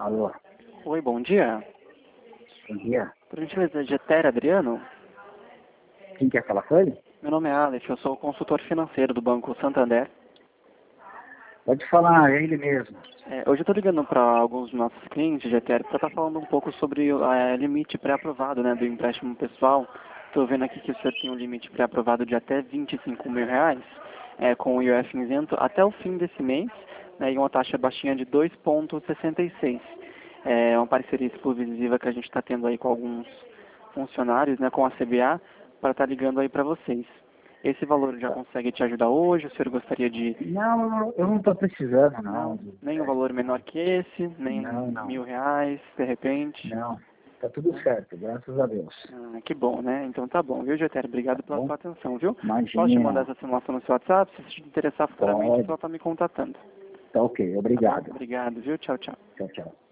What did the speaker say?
Alô, Oi, bom dia. bom dia. Por gentileza, Geter Adriano? Quem quer falar com ele? Meu nome é Alex, eu sou consultor financeiro do Banco Santander. Pode falar, é ele mesmo. Hoje eu estou ligando para alguns dos nossos clientes, Geter, para estar falando um pouco sobre o limite pré-aprovado, né, do empréstimo pessoal. Estou vendo aqui que o senhor tem um limite pré-aprovado de até R$ 25.000, com o IOF isento até o fim desse mês, né, e uma taxa baixinha de 2,66. É uma parceria exclusiva que a gente está tendo aí com alguns funcionários, né, com a CBA, para estar ligando aí para vocês. Esse valor já consegue te ajudar hoje? O senhor gostaria de... Não, eu não estou precisando, não. Não, nem um valor menor que esse, nem Não. R$ 1.000, de repente? Não, tá tudo certo, graças a Deus. Ah, que bom, né? Então tá bom, viu, Getério? Obrigado pela Bom, sua atenção, viu? Posso te mandar imagina, essa simulação no seu WhatsApp? Se te interessar futuramente, pode. só tá me contatando. Tá ok, Tá bom? obrigado. Obrigado, viu? Tchau, tchau. Tchau, tchau.